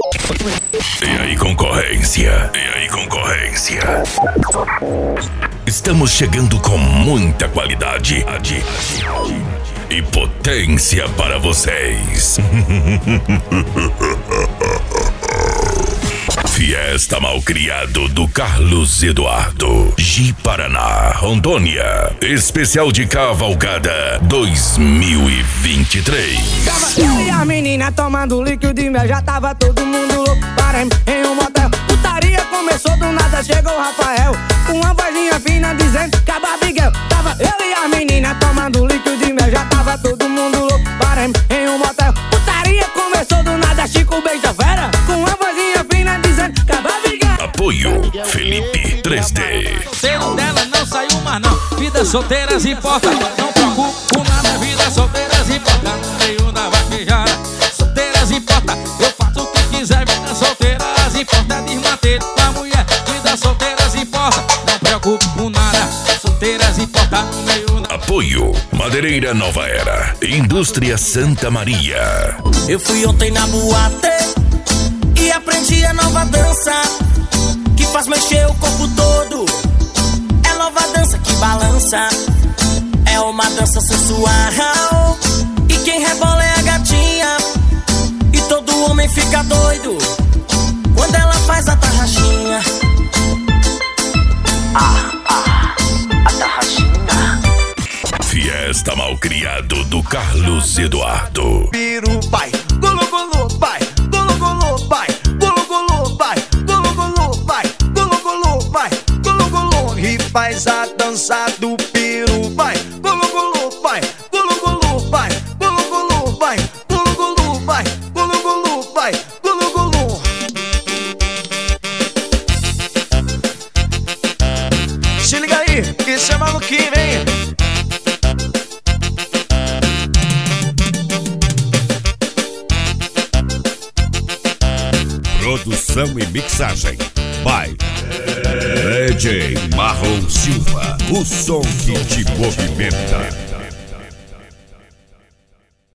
E aí, concorrência? Estamos chegando com muita qualidade e potência para vocês. Fiesta Malcriado do Carlos Eduardo, Ji-Paraná, Rondônia. Especial de Cavalgada 2023. E as meninas tomando líquido e mel, já tava todo mundo louco para em um motel. Putaria começou do nada, chegou o Rafael com uma vozinha fina dizendo que a Barbiguel. Tava eu e as meninas tomando líquido e mel, já tava todo mundo louco para em um motel. Putaria começou do nada, Chico beija fera com uma vozinha fina dizendo que a Barbiguel. Apoio Felipe 3D. Solteiro dela não saiu mais não. Vida solteiras importa, não preocupo nada. Vida solteiras importa, no meio da vaquejada. Solteiras importa, eu faço o que quiser. Vida solteiras importa, desmanter com a mulher. Vida solteiras importa, não preocupo com nada. Solteiras importa, no meio da... Apoio Madeireira Nova Era, Indústria Santa Maria. Eu fui ontem na boate e aprendi a nova dança que faz mexer o corpo todo. É nova dança que balança, é uma dança sensual. E quem rebola é a gatinha, e todo homem fica doido quando ela faz a tarraxinha. A tarraxinha. Fiesta Malcriado do Carlos Eduardo. Piru pai, golo golo pai, golo golo pai, golo golo pai, golo golo pai, golo golo pai, golo golo. E faz a dança do piru pai, golo golo pai, golo golo pai, golo golo pai, golo golo pai, golo golo pai, golo golo. Se liga aí, que isso é maluquinho, hein? Produção e mixagem by DJ Marrom Silva, o som que te movimenta.